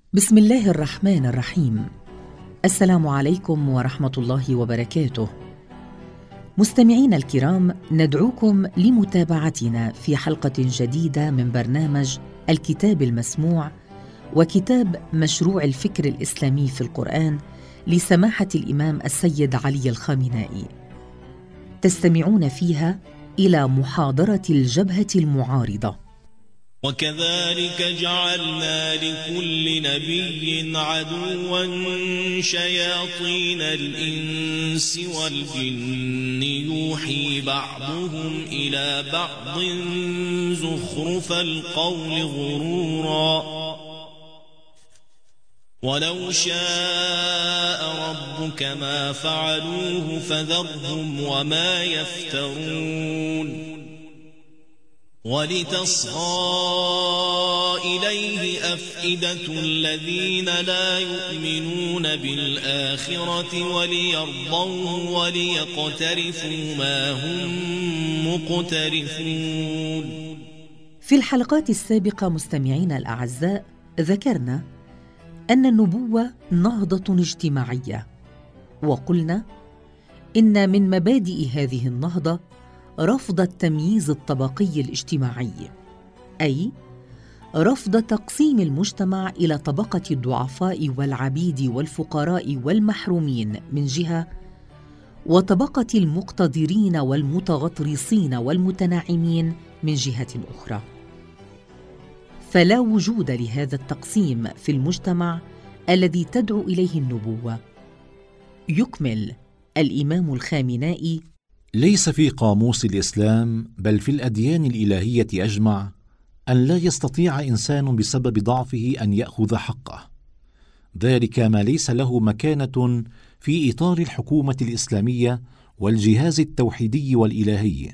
بسم الله الرحمن الرحيم. السلام عليكم ورحمة الله وبركاته. مستمعينا الكرام، ندعوكم لمتابعتنا في حلقة جديدة من برنامج الكتاب المسموع وكتاب مشروع الفكر الإسلامي في القرآن لسماحة الإمام السيد علي الخامنائي. تستمعون فيها إلى محاضرة الجبهة المعارضة. وكذلك جعلنا لكل نبي عدوا شياطين الإنس والجن يوحي بعضهم إلى بعض زخرف القول غرورا ولو شاء ربك ما فعلوه فذرهم وما يفترون ولتصغى إليه أفئدة الذين لا يؤمنون بالآخرة وليرضوه وليقترفوا ما هم مقترفون. في الحلقات السابقة مستمعينا الأعزاء، ذكرنا أن النبوة نهضة اجتماعية، وقلنا إن من مبادئ هذه النهضة رفض التمييز الطبقي الاجتماعي، أي رفض تقسيم المجتمع إلى طبقة الضعفاء والعبيد والفقراء والمحرومين من جهة، وطبقة المقتدرين والمتغطرسين والمتناعمين من جهة أخرى. فلا وجود لهذا التقسيم في المجتمع الذي تدعو إليه النبوة. يكمل الإمام الخامنائي: ليس في قاموس الإسلام بل في الأديان الإلهية أجمع أن لا يستطيع إنسان بسبب ضعفه أن يأخذ حقه، ذلك ما ليس له مكانة في إطار الحكومة الإسلامية والجهاز التوحيدي والإلهي.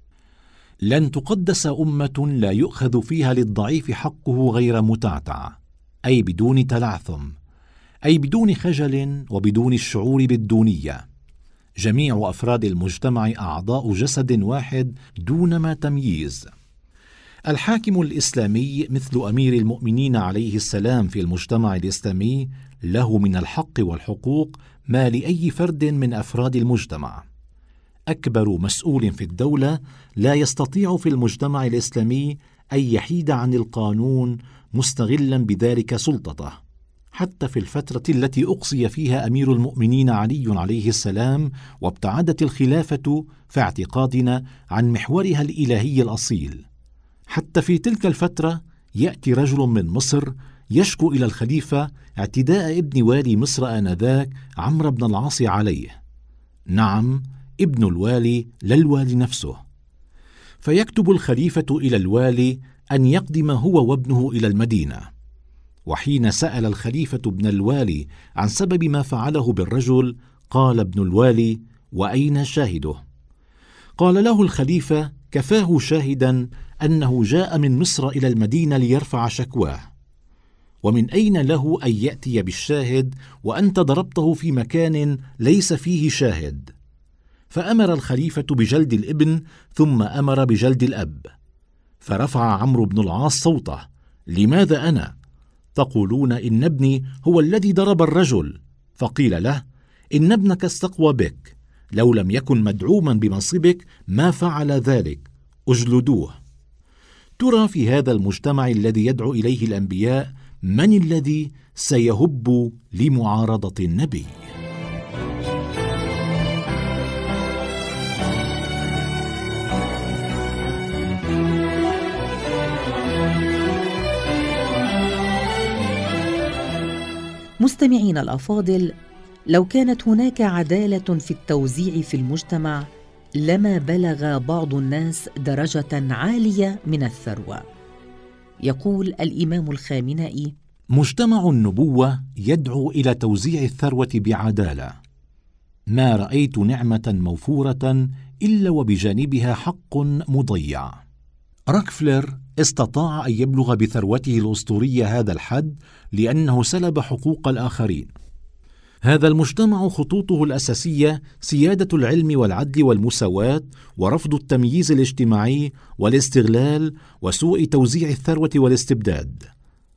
لن تقدس أمة لا يؤخذ فيها للضعيف حقه غير متعتع، أي بدون تلعثم، أي بدون خجل وبدون الشعور بالدونية. جميع أفراد المجتمع أعضاء جسد واحد دون ما تمييز. الحاكم الإسلامي مثل أمير المؤمنين عليه السلام في المجتمع الإسلامي له من الحق والحقوق ما لأي فرد من أفراد المجتمع. أكبر مسؤول في الدولة لا يستطيع في المجتمع الإسلامي أن يحيد عن القانون مستغلا بذلك سلطته. حتى في الفترة التي أقصي فيها أمير المؤمنين علي عليه السلام وابتعدت الخلافة في اعتقادنا عن محورها الإلهي الأصيل، حتى في تلك الفترة يأتي رجل من مصر يشكو إلى الخليفة اعتداء ابن والي مصر آنذاك عمرو بن العاص عليه، نعم ابن الوالي لا الوالي نفسه، فيكتب الخليفة إلى الوالي أن يقدم هو وابنه إلى المدينة. وحين سأل الخليفة ابن الوالي عن سبب ما فعله بالرجل، قال ابن الوالي: وأين شاهده؟ قال له الخليفة: كفاه شاهدا أنه جاء من مصر إلى المدينة ليرفع شكواه، ومن أين له أن يأتي بالشاهد وأنت ضربته في مكان ليس فيه شاهد؟ فأمر الخليفة بجلد الابن ثم أمر بجلد الأب. فرفع عمرو بن العاص صوته: لماذا أنا؟ تقولون إن ابني هو الذي ضرب الرجل. فقيل له: إن ابنك استقوى بك، لو لم يكن مدعوما بمنصبك ما فعل ذلك، اجلدوه. ترى في هذا المجتمع الذي يدعو إليه الأنبياء من الذي سيهب لمعارضة النبي؟ مستمعين الأفاضل، لو كانت هناك عدالة في التوزيع في المجتمع لما بلغ بعض الناس درجة عالية من الثروة. يقول الإمام الخامنائي: مجتمع النبوة يدعو إلى توزيع الثروة بعدالة. ما رأيت نعمة موفورة إلا وبجانبها حق مضيع. روكفلر استطاع أن يبلغ بثروته الأسطورية هذا الحد لأنه سلب حقوق الآخرين. هذا المجتمع خطوطه الأساسية سيادة العلم والعدل والمساواة ورفض التمييز الاجتماعي والاستغلال وسوء توزيع الثروة والاستبداد.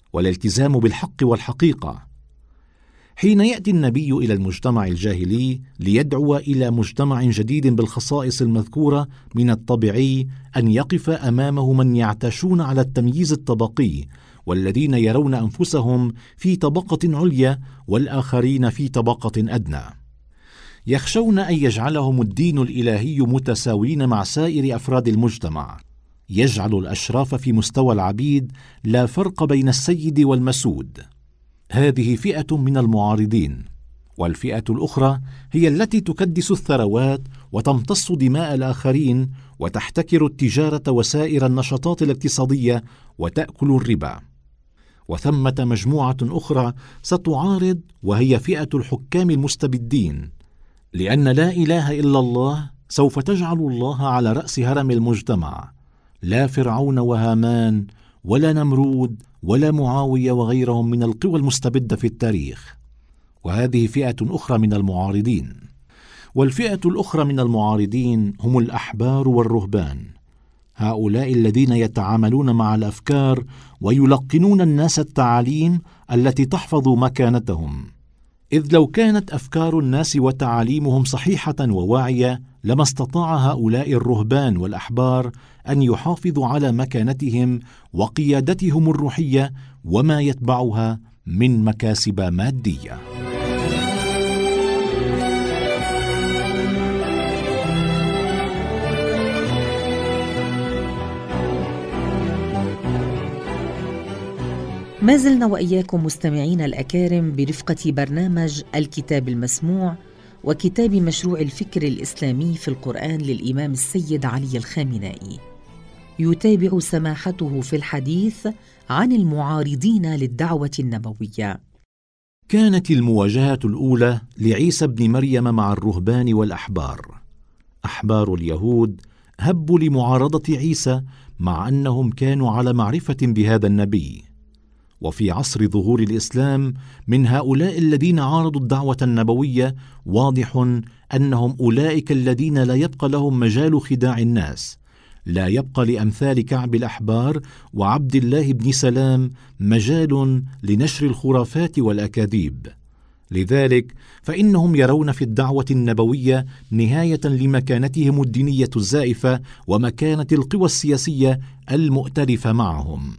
والالتزام بالحق والحقيقة. حين يأتي النبي إلى المجتمع الجاهلي ليدعو إلى مجتمع جديد بالخصائص المذكورة، من الطبيعي أن يقف أمامه من يعتاشون على التمييز الطبقي، والذين يرون أنفسهم في طبقة عليا والآخرين في طبقة أدنى. يخشون أن يجعلهم الدين الإلهي متساوين مع سائر أفراد المجتمع، يجعل الأشراف في مستوى العبيد، لا فرق بين السيد والمسود. هذه فئة من المعارضين. والفئة الأخرى هي التي تكدس الثروات وتمتص دماء الآخرين وتحتكر التجارة وسائر النشاطات الاقتصادية وتأكل الربا. وثمة مجموعة أخرى ستعارض، وهي فئة الحكام المستبدين، لأن لا إله إلا الله سوف تجعل الله على رأس هرم المجتمع، لا فرعون وهامان ولا نمرود ولا معاوية وغيرهم من القوى المستبدة في التاريخ. وهذه فئة أخرى من المعارضين. والفئة الأخرى من المعارضين هم الأحبار والرهبان، هؤلاء الذين يتعاملون مع الأفكار ويلقنون الناس التعاليم التي تحفظ مكانتهم. إذ لو كانت أفكار الناس وتعاليمهم صحيحة وواعية، لما استطاع هؤلاء الرهبان والأحبار أن يحافظوا على مكانتهم وقيادتهم الروحية وما يتبعها من مكاسب مادية. ما زلنا وإياكم مستمعين الأكارم برفقة برنامج الكتاب المسموع وكتاب مشروع الفكر الإسلامي في القرآن للإمام السيد علي الخامنائي. يتابع سماحته في الحديث عن المعارضين للدعوة النبوية. كانت المواجهة الأولى لعيسى ابن مريم مع الرهبان والأحبار. أحبار اليهود هبوا لمعارضة عيسى مع أنهم كانوا على معرفة بهذا النبي. وفي عصر ظهور الإسلام من هؤلاء الذين عارضوا الدعوة النبوية واضح أنهم أولئك الذين لا يبقى لهم مجال خداع الناس، لا يبقى لأمثال كعب الأحبار وعبد الله بن سلام مجال لنشر الخرافات والأكاذيب. لذلك فإنهم يرون في الدعوة النبوية نهاية لمكانتهم الدينية الزائفة ومكانة القوى السياسية المؤتلفة معهم.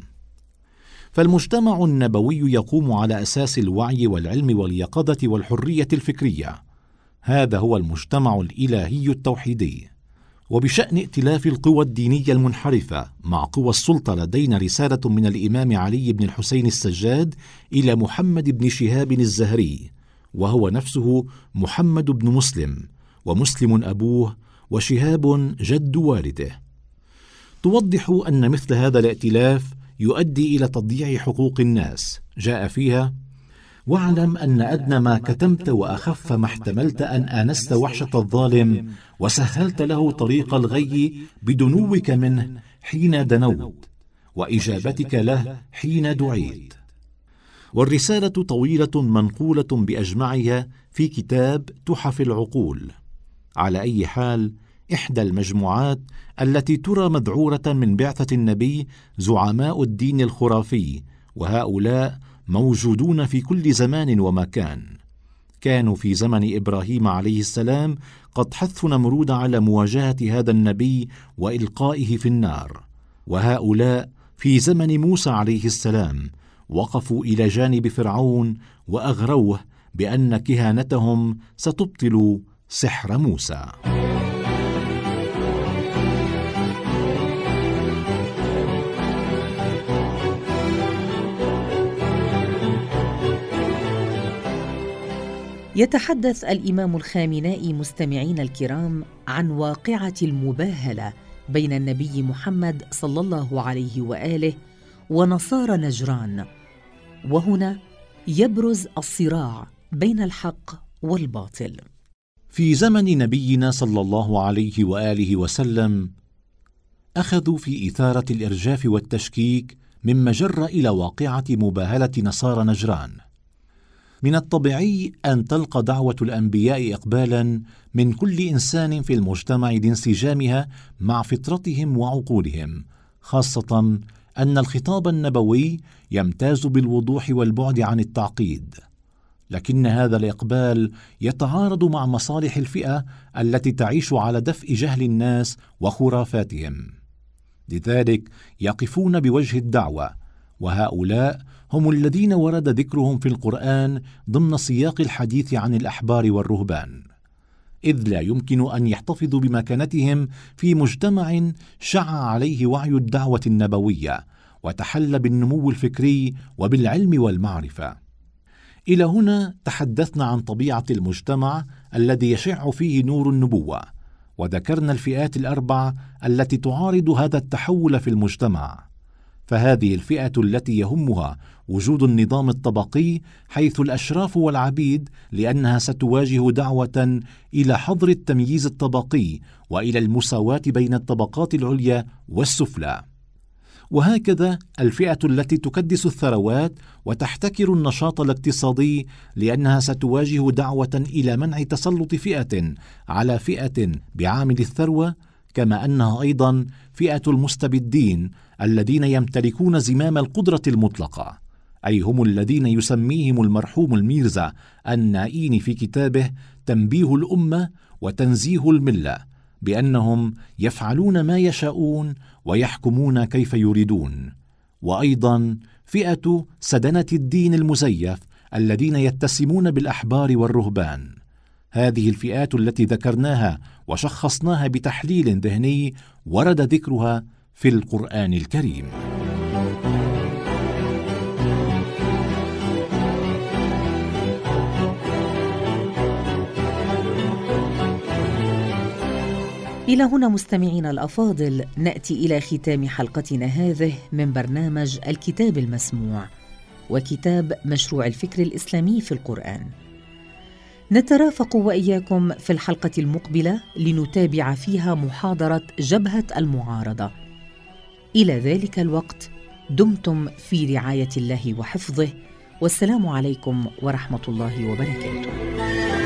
فالمجتمع النبوي يقوم على أساس الوعي والعلم واليقظة والحرية الفكرية. هذا هو المجتمع الإلهي التوحيدي. وبشأن ائتلاف القوى الدينية المنحرفة مع قوى السلطة، لدينا رسالة من الإمام علي بن الحسين السجاد إلى محمد بن شهاب الزهري، وهو نفسه محمد بن مسلم، ومسلم أبوه، وشهاب جد والده، توضح أن مثل هذا الائتلاف يؤدي إلى تضييع حقوق الناس. جاء فيها: واعلم أن أدنى ما كتمت وأخف ما احتملت أن آنست وحشة الظالم وسهلت له طريق الغي بدنوك منه حين دنوت وإجابتك له حين دعيت. والرسالة طويلة منقولة بأجمعها في كتاب تحف العقول. على أي حال، إحدى المجموعات التي ترى مذعورة من بعثة النبي زعماء الدين الخرافي، وهؤلاء موجودون في كل زمان ومكان. كانوا في زمن إبراهيم عليه السلام قد حثوا نمرود على مواجهة هذا النبي وإلقائه في النار، وهؤلاء في زمن موسى عليه السلام وقفوا إلى جانب فرعون وأغروه بأن كهانتهم ستبطل سحر موسى. يتحدث الإمام الخامنائي مستمعين الكرام عن واقعة المباهلة بين النبي محمد صلى الله عليه وآله ونصارى نجران، وهنا يبرز الصراع بين الحق والباطل. في زمن نبينا صلى الله عليه وآله وسلم أخذوا في إثارة الإرجاف والتشكيك، مما جر إلى واقعة مباهلة نصارى نجران. من الطبيعي أن تلقى دعوة الأنبياء إقبالا من كل إنسان في المجتمع لانسجامها مع فطرتهم وعقولهم، خاصة أن الخطاب النبوي يمتاز بالوضوح والبعد عن التعقيد، لكن هذا الإقبال يتعارض مع مصالح الفئة التي تعيش على دفء جهل الناس وخرافاتهم، لذلك يقفون بوجه الدعوة، وهؤلاء هم الذين ورد ذكرهم في القرآن ضمن سياق الحديث عن الأحبار والرهبان، إذ لا يمكن أن يحتفظوا بمكانتهم في مجتمع شع عليه وعي الدعوة النبوية وتحلى بالنمو الفكري وبالعلم والمعرفة. إلى هنا تحدثنا عن طبيعة المجتمع الذي يشع فيه نور النبوة، وذكرنا الفئات الأربع التي تعارض هذا التحول في المجتمع. فهذه الفئة التي يهمها وجود النظام الطبقي حيث الأشراف والعبيد، لأنها ستواجه دعوة إلى حظر التمييز الطبقي وإلى المساواة بين الطبقات العليا والسفلى. وهكذا الفئة التي تكدس الثروات وتحتكر النشاط الاقتصادي، لأنها ستواجه دعوة إلى منع تسلط فئة على فئة بعامل الثروة، كما أنها أيضا فئة المستبدين الذين يمتلكون زمام القدرة المطلقة، أي هم الذين يسميهم المرحوم الميرزا النائين في كتابه تنبيه الأمة وتنزيه الملة بأنهم يفعلون ما يشاءون ويحكمون كيف يريدون. وأيضا فئة سدنة الدين المزيف الذين يتسمون بالأحبار والرهبان. هذه الفئات التي ذكرناها وشخصناها بتحليل ذهني ورد ذكرها في القرآن الكريم. إلى هنا مستمعينا الأفاضل نأتي إلى ختام حلقتنا هذه من برنامج الكتاب المسموع وكتاب مشروع الفكر الإسلامي في القرآن. نترافق وإياكم في الحلقة المقبلة لنتابع فيها محاضرة جبهة المعارضة. إلى ذلك الوقت دمتم في رعاية الله وحفظه، والسلام عليكم ورحمة الله وبركاته.